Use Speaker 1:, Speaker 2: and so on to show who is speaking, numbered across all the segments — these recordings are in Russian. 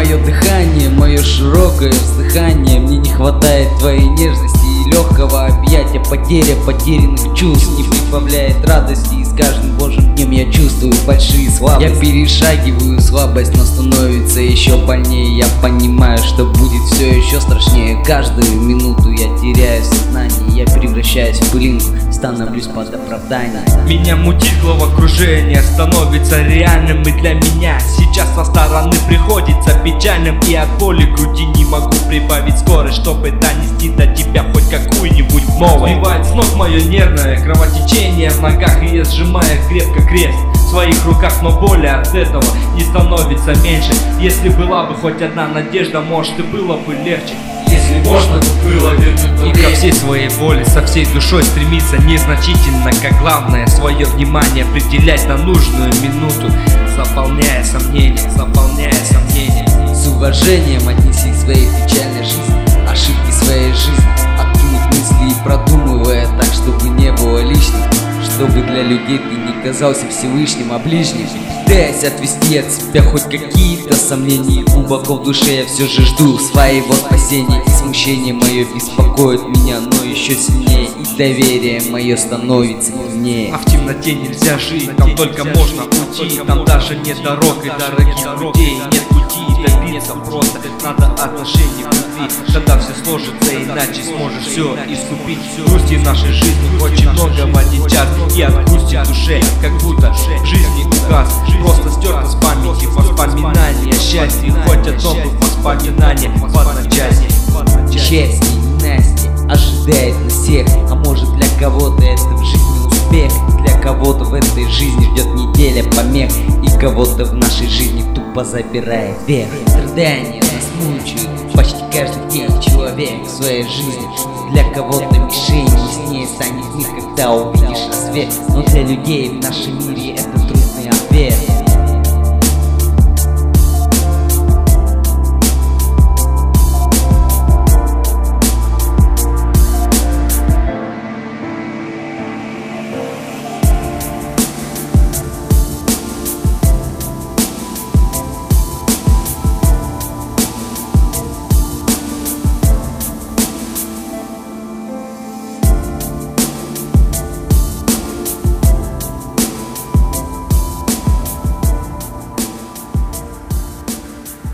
Speaker 1: мое дыхание, мое широкое вздыхание. Мне не хватает твоей нежности и легкого объятия. Потеря потерянных чувств не прибавляет радости, и с каждым божьим днем я чувствую большие слабости. Я перешагиваю слабость, но становится еще больнее. Я понимаю, что будет все еще страшнее. Каждую минуту я теряю сознание, я превращаюсь в пылинку, становлюсь под оправданием.
Speaker 2: Меня мутит головокружение, становится реальным и для меня. Сейчас со стороны приходится печальным, и от боли груди не могу прибавить скорость, чтобы донести до тебя хоть какую-нибудь новость. Сбивает с ног мое нервное кровотечение в ногах, и я сжимаю крепко крест в своих руках, но боли от этого не становится меньше. Если была бы хоть одна надежда, может, и было бы легче.
Speaker 3: Если можно, то было вернуть.
Speaker 2: И ко всей своей боли со всей душой стремиться незначительно, как главное свое внимание определять на нужную минуту, заполняя сомнения, заполняя сомнения.
Speaker 1: С уважением отнеси к своей печальной жизни ошибки своей жизни, откинуть мысли и продумывая так, чтобы не было лишних, чтобы для людей ты не казался Всевышним, а ближним. Пытаясь отвести от себя хоть какие-то сомнения, глубоко в душе я все же жду своего спасения. И смущение мое беспокоит меня, но еще сильнее, и доверие мое становится сильнее.
Speaker 2: А в темноте нельзя жить, там только можно уйти, там даже нет дорог и дорогих людей. Нет пути добиться, просто надо отношений к любви. Тогда все сложится, иначе сможешь все искупить. Грусти в нашей жизни очень много в один час, и от грусти в душе как будто жизни указ. Просто стерто с памяти воспоминания о счастье, хоть одно бы воспоминание в одночасье.
Speaker 1: Счастье и ненастье ожидает на всех, а может для кого-то это в жизни успех, для кого-то в этой жизни ждет неделя помех, и кого-то в нашей жизни тупо забирает верх. Страдания нас мучают почти каждый день, человек в своей жизни для кого-то мишень, яснее станет мир, когда увидишь рассвет, но для людей в нашем мире это трудный ответ.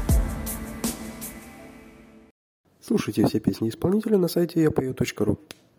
Speaker 4: Слушайте все песни исполнителя на сайте yapeo.ru.